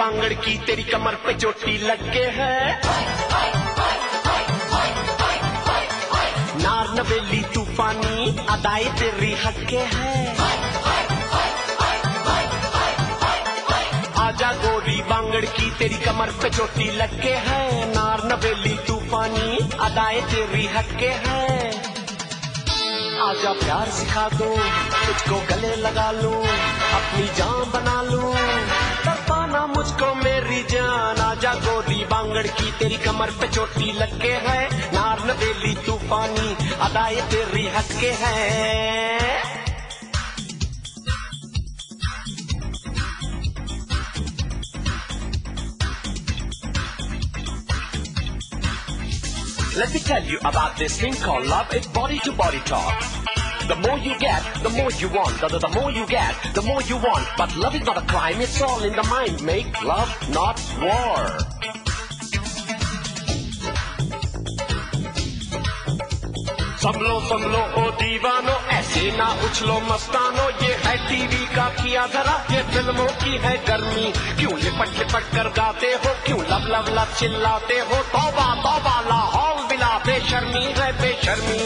बांगड़ की तेरी कमर पे चोटी लग के है। नार नवेली तूफानी अदाए तेरी हटके है। आजा गोरी बांगड़ की तेरी कमर पे चोटी लग के है। नार नवेली तूफानी अदाए तेरी हटके है। आजा प्यार सिखा दो तुझको गले लगा लूं अपनी जान बना लूं तरपाना मुझको मेरी जान। आजा गोरी बांगड़ की तेरी कमर पे चोटी लग के है। नार नवेली तूफानी अदाए तेरी हटके है। Let me tell you about this thing called love. It's body to body talk. The more you get, the more you want. The more you get, the more you want. But love is not a crime, it's all in the mind. Make love, not war. संभलो ओ दीवानो ऐसे ना उछलो मस्तानो। ये है TV का किया धरा, ये फिल्मों की है गर्मी। क्यों लिपट लिपट कर गाते हो, क्यों लब लब लब चिल्लाते हो। तौबा तौबा लाहौल बिला बेशर्मी है बेशर्मी।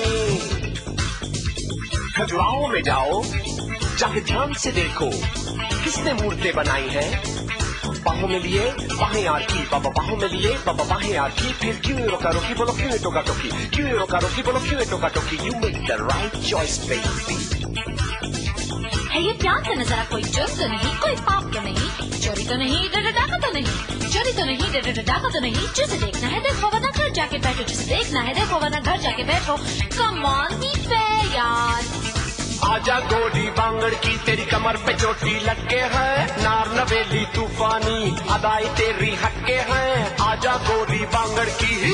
खजुराहो में जाओ जाके ध्यान से देखो किसने मूर्तें बनाई हैं। बाहों में लिए बाहें यार की, बाबा बाहों में लिए बाबा बाहें यार की। फिर क्यों रोका रोकी बोलो क्यों टोका टोकी, क्यों रोका रोकी बोलो क्यों टोका टोकी। You make the right choice baby. है ये प्यार का नजारा, कोई जुर्म तो नहीं, कोई पाप तो नहीं, चोरी तो नहीं, डाका तो नहीं, चोरी तो नहीं, डाका तो नहीं। जिसे देखना है देखो वरना घर जाके बैठो, जिसे देखना है देखो वरना घर जाके बैठो। कम ऑन बी फेयर यार। आजा गोरी बांगड़ की तेरी कमर पे चोटी लग के है। नार नवेली तूफानी अदाई तेरी हटके है। आजा गोरी बांगड़ की ही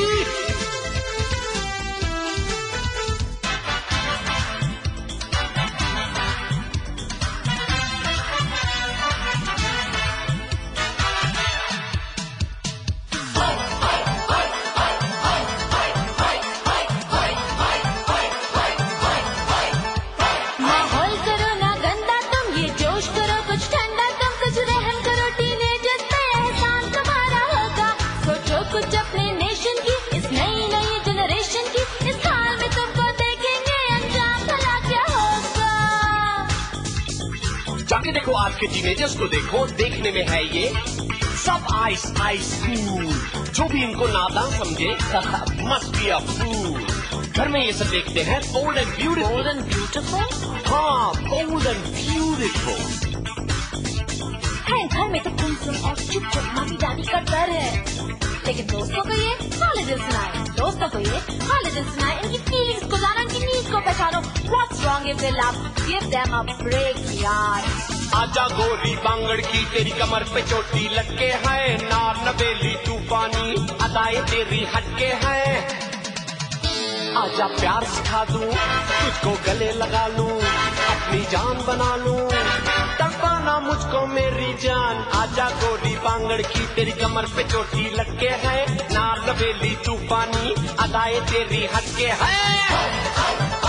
जाके देखो आज के टीनेजर्स को देखो, देखने में है ये सब आइस आइस कूल। जो भी इनको नादान समझे मस्ट बी अ फूल। घर में ये सब देखते हैं bold and beautiful. Bold and beautiful? हाँ बोल्ड एंड ब्यूटीफुल। घर में तो कुमकुम और चुप चुप मामी दादी का डर है, लेकिन दोस्तों को ये हाले दिल सुनाए, दोस्तों को ये हाले दिल सुनाए। इनकी फीलिंग्स को जानो, इनकी नीड्स को पहचानो। What's wrong if they love? Give them a break यार। आजा गोरी बांगड़ की तेरी कमर पे चोटी लग के है। नार नवेली तूफानी अदाए तेरी हटके है। आजा प्यार सिखा दूं तुझको गले लगा लूं अपनी जान बना लूं तड़पाना मुझको मेरी जान। आजा गोरी बांगड़ की तेरी कमर पे चोटी लग के है। नार नवेली तूफानी अदाए तेरी हटके है।